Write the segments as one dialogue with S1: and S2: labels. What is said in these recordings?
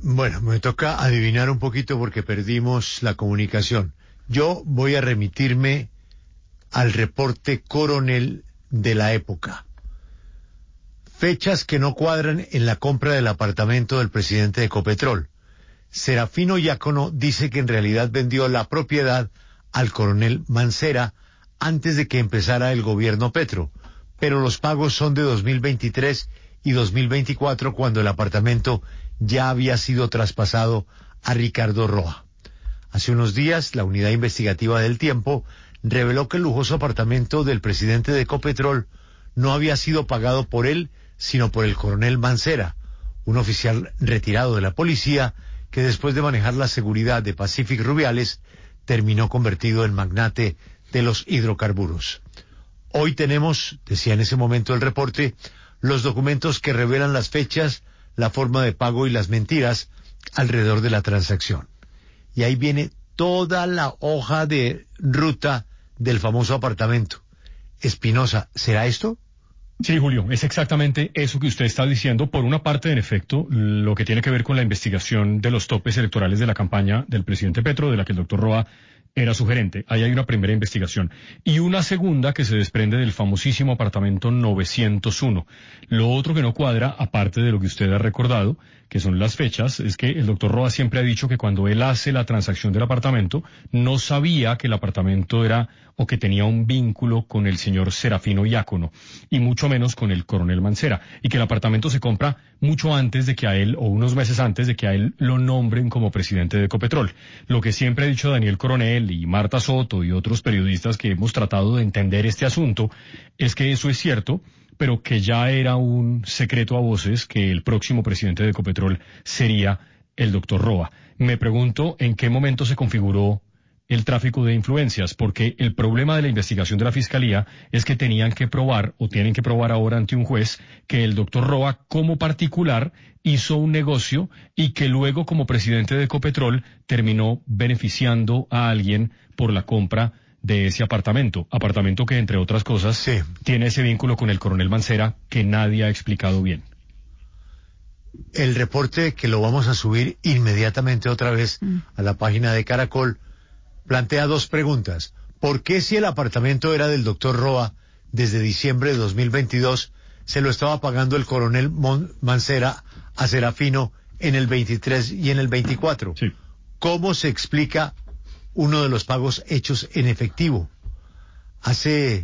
S1: Bueno, me toca adivinar un poquito porque perdimos la comunicación. Yo voy a remitirme al reporte Coronel de la época. Fechas que no cuadran en la compra del apartamento del presidente de Ecopetrol. Serafino Diácono dice que en realidad vendió la propiedad al coronel Mancera antes de que empezara el gobierno Petro, pero los pagos son de 2023 y 2024 cuando el apartamento ya había sido traspasado a Ricardo Roa. Hace unos días, la unidad investigativa del Tiempo reveló que el lujoso apartamento del presidente de Ecopetrol no había sido pagado por él, sino por el coronel Mancera, un oficial retirado de la policía que después de manejar la seguridad de Pacific Rubiales, terminó convertido en magnate de los hidrocarburos. Hoy tenemos, decía en ese momento el reporte, los documentos que revelan las fechas, la forma de pago y las mentiras alrededor de la transacción. Y ahí viene toda la hoja de ruta del famoso apartamento. Espinosa, ¿será esto?
S2: Sí, Julio, es exactamente eso que usted está diciendo. Por una parte, en efecto, lo que tiene que ver con la investigación de los topes electorales de la campaña del presidente Petro, de la que el doctor Roa era su gerente. Ahí hay una primera investigación. Y una segunda que se desprende del famosísimo apartamento 901. Lo otro que no cuadra, aparte de lo que usted ha recordado, que son las fechas, es que el doctor Roa siempre ha dicho que cuando él hace la transacción del apartamento, no sabía que el apartamento era o que tenía un vínculo con el señor Serafino Diácono, y mucho menos con el coronel Mancera, y que el apartamento se compra mucho antes de que a él, o unos meses antes de que a él lo nombren como presidente de Ecopetrol. Lo que siempre ha dicho Daniel Coronel y Marta Soto y otros periodistas que hemos tratado de entender este asunto, es que eso es cierto, pero que ya era un secreto a voces que el próximo presidente de Ecopetrol sería el doctor Roa. Me pregunto en qué momento se configuró el tráfico de influencias, porque el problema de la investigación de la Fiscalía es que tenían que probar, o tienen que probar ahora ante un juez, que el doctor Roa como particular hizo un negocio y que luego como presidente de Ecopetrol terminó beneficiando a alguien por la compra de ese apartamento que entre otras cosas tiene ese vínculo con el coronel Mancera que nadie ha explicado bien.
S1: El reporte, que lo vamos a subir inmediatamente otra vez a la página de Caracol, plantea dos preguntas. ¿Por qué, si el apartamento era del doctor Roa desde diciembre de 2022, se lo estaba pagando el coronel Mancera a Serafino en el 23 y en el 24?
S2: Sí.
S1: ¿Cómo se explica uno de los pagos hechos en efectivo? Hace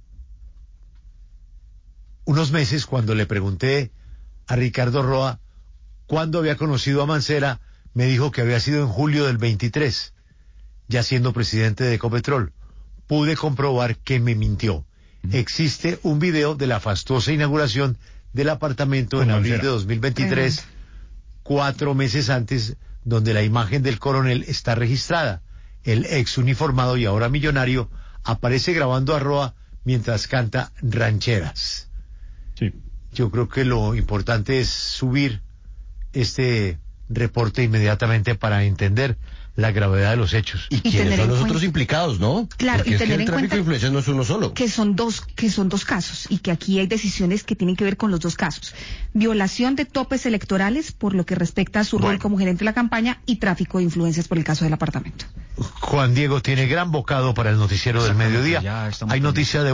S1: unos meses, cuando le pregunté a Ricardo Roa cuándo había conocido a Mancera, me dijo que había sido en julio del 23, ya siendo presidente de Ecopetrol. Pude comprobar que me mintió. Existe un video de la fastuosa inauguración del apartamento en abril de 2023, 4 meses antes, donde la imagen del coronel está registrada. El ex uniformado y ahora millonario aparece grabando a Roa mientras canta rancheras.
S2: Sí.
S1: Yo creo que lo importante es subir este reporte inmediatamente para entender la gravedad de los hechos.
S3: ¿Y quiénes son los otros implicados, no?
S4: Claro,
S3: porque
S4: y
S3: es que
S4: tener
S3: el
S4: en
S3: tráfico
S4: cuenta
S3: de influencias no es uno solo.
S4: que son dos casos, y que aquí hay decisiones que tienen que ver con los dos casos. Violación de topes electorales por lo que respecta a su rol como gerente de la campaña, y tráfico de influencias por el caso del apartamento.
S1: Juan Diego tiene gran bocado para el noticiero del mediodía. Hay noticia de